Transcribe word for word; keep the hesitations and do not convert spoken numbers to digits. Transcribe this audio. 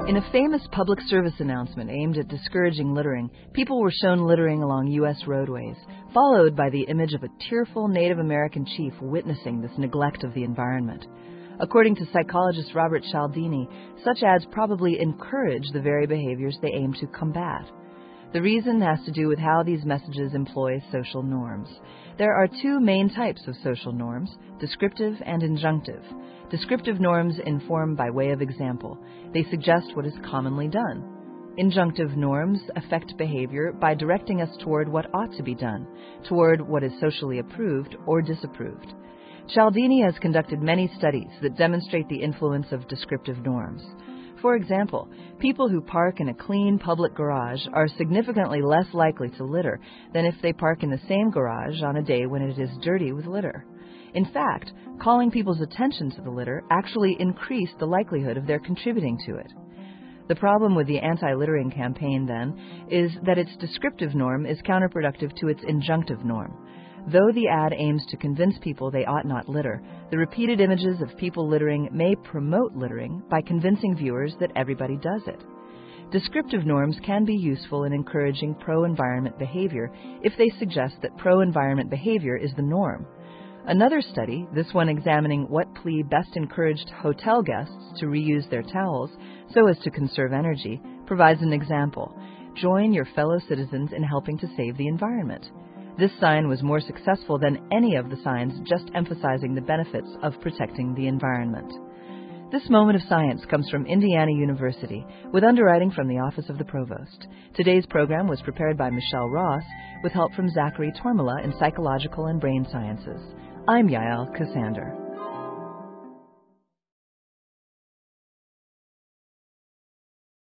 In a famous public service announcement aimed at discouraging littering, people were shown littering along U S roadways, followed by the image of a tearful Native American chief witnessing this neglect of the environment. According to psychologist Robert Cialdini, such ads probably encourage the very behaviors they aim to combat. The reason has to do with how these messages employ social norms. There are two main types of social norms, descriptive and injunctive. Descriptive norms inform by way of example. They suggest what is commonly done. Injunctive norms affect behavior by directing us toward what ought to be done, toward what is socially approved or disapproved. Cialdini has conducted many studies that demonstrate the influence of descriptive norms. For example, people who park in a clean public garage are significantly less likely to litter than if they park in the same garage on a day when it is dirty with litter. In fact, calling people's attention to the litter actually increased the likelihood of their contributing to it. The problem with the anti-littering campaign, then, is that its descriptive norm is counterproductive to its injunctive norm. Though the ad aims to convince people they ought not litter, the repeated images of people littering may promote littering by convincing viewers that everybody does it. Descriptive norms can be useful in encouraging pro-environment behavior if they suggest that pro-environment behavior is the norm. Another study, this one examining what plea best encouraged hotel guests to reuse their towels so as to conserve energy, provides an example. Join your fellow citizens in helping to save the environment. This sign was more successful than any of the signs just emphasizing the benefits of protecting the environment. This moment of science comes from Indiana University, with underwriting from the Office of the Provost. Today's program was prepared by Michelle Ross, with help from Zachary Tormala in Psychological and Brain Sciences. I'm Yael Cassander.